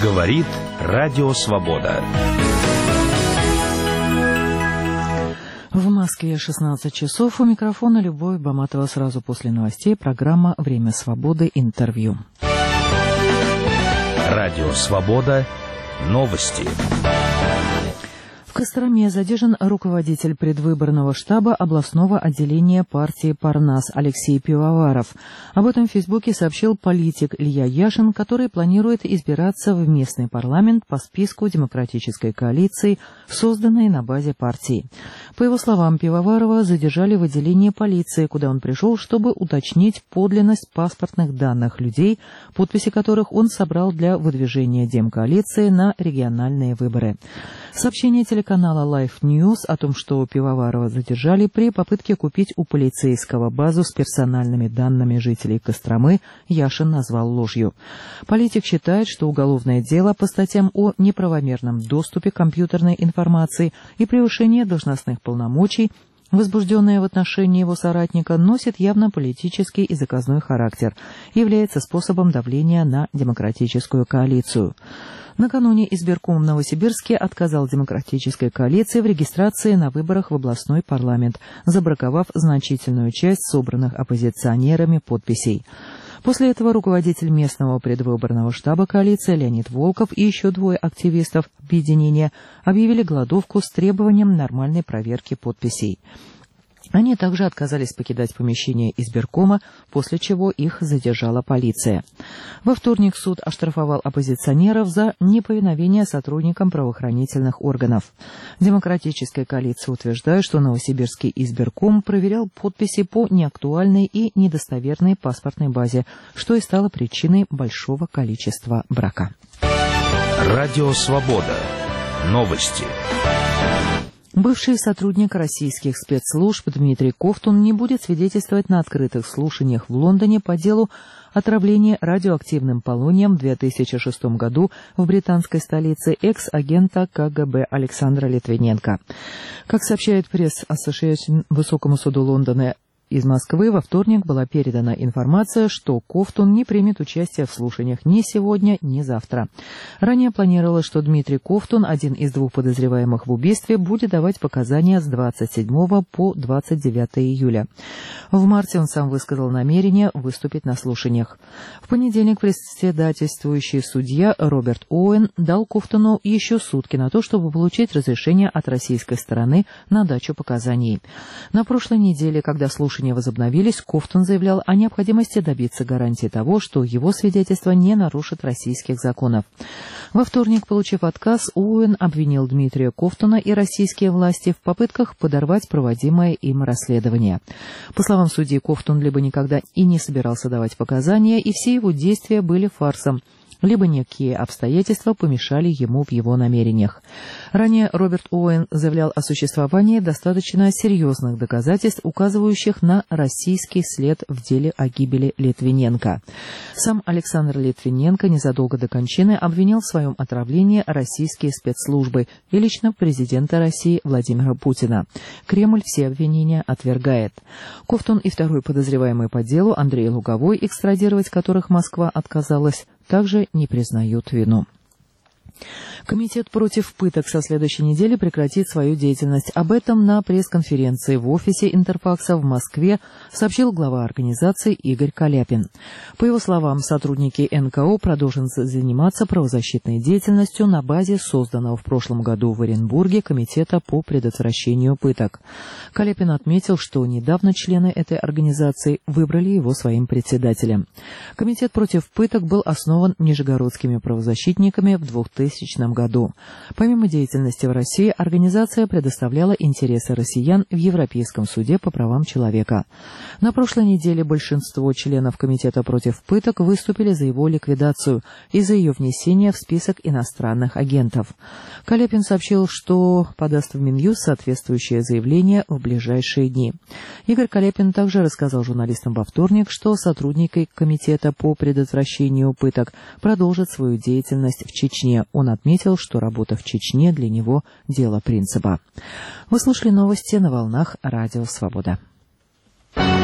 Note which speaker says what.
Speaker 1: Говорит Радио Свобода.
Speaker 2: В Москве 16 часов. У микрофона Любовь Баматова. Сразу после новостей программа «Время свободы. Интервью».
Speaker 1: Радио Свобода. Новости.
Speaker 2: В Костроме задержан руководитель предвыборного штаба областного отделения партии «Парнас» Алексей Пивоваров. Об этом в Фейсбуке сообщил политик Илья Яшин, который планирует избираться в местный парламент по списку демократической коалиции, созданной на базе партии. По его словам, Пивоварова задержали в отделении полиции, куда он пришел, чтобы уточнить подлинность паспортных данных людей, подписи которых он собрал для выдвижения демкоалиции на региональные выборы. Сообщение телеканала Life News о том, что Пивоварова задержали при попытке купить у полицейского базу с персональными данными жителей Костромы, Яшин назвал ложью. Политик считает, что уголовное дело по статьям о неправомерном доступе к компьютерной информации и превышении должностных полномочий, возбужденное в отношении его соратника, носит явно политический и заказной характер и является способом давления на демократическую коалицию. Накануне избирком в Новосибирске отказал демократической коалиции в регистрации на выборах в областной парламент, забраковав значительную часть собранных оппозиционерами подписей. После этого руководитель местного предвыборного штаба коалиции Леонид Волков и еще двое активистов объединения объявили голодовку с требованием нормальной проверки подписей. Они также отказались покидать помещение избиркома, после чего их задержала полиция. Во вторник суд оштрафовал оппозиционеров за неповиновение сотрудникам правоохранительных органов. Демократическая коалиция утверждает, что Новосибирский избирком проверял подписи по неактуальной и недостоверной паспортной базе, что и стало причиной большого количества брака.
Speaker 1: Радио Свобода. Новости.
Speaker 2: Бывший сотрудник российских спецслужб Дмитрий Ковтун не будет свидетельствовать на открытых слушаниях в Лондоне по делу отравления радиоактивным полонием в 2006 году в британской столице экс-агента КГБ Александра Литвиненко. Как сообщает Press Association, Высокому суду Лондона из Москвы во вторник была передана информация, что Ковтун не примет участие в слушаниях ни сегодня, ни завтра. Ранее планировалось, что Дмитрий Ковтун, один из двух подозреваемых в убийстве, будет давать показания с 27 по 29 июля. В марте он сам высказал намерение выступить на слушаниях. В понедельник председательствующий судья Роберт Оуэн дал Ковтуну еще сутки на то, чтобы получить разрешение от российской стороны на дачу показаний. На прошлой неделе, когда слушания возобновились, Ковтун заявлял о необходимости добиться гарантии того, что его свидетельство не нарушит российских законов. Во вторник, получив отказ, Оуэн обвинил Дмитрия Ковтуна и российские власти в попытках подорвать проводимое им расследование. По словам судьи, Ковтун либо никогда и не собирался давать показания, и все его действия были фарсом, либо некие обстоятельства помешали ему в его намерениях. Ранее Роберт Оуэн заявлял о существовании достаточно серьезных доказательств, указывающих на российский след в деле о гибели Литвиненко. Сам Александр Литвиненко незадолго до кончины обвинил в своем отравлении российские спецслужбы и лично президента России Владимира Путина. Кремль все обвинения отвергает. Ковтун и второй подозреваемый по делу Андрей Луговой, экстрадировать которых Москва отказалась, также не признают вину. Комитет против пыток со следующей недели прекратит свою деятельность. Об этом на пресс-конференции в офисе Интерфакса в Москве сообщил глава организации Игорь Каляпин. По его словам, сотрудники НКО продолжат заниматься правозащитной деятельностью на базе созданного в прошлом году в Оренбурге Комитета по предотвращению пыток. Каляпин отметил, что недавно члены этой организации выбрали его своим председателем. Комитет против пыток был основан нижегородскими правозащитниками в 2000 году. Помимо деятельности в России, организация предоставляла интересы россиян в Европейском суде по правам человека. На прошлой неделе большинство членов Комитета против пыток выступили за его ликвидацию и за ее внесение в список иностранных агентов. Каляпин сообщил, что подаст в Минюст соответствующее заявление в ближайшие дни. Игорь Каляпин также рассказал журналистам во вторник, что сотрудники Комитета по предотвращению пыток продолжат свою деятельность в Чечне. Он отметил, что работа в Чечне для него – дело принципа. Вы слушали новости на волнах Радио Свобода.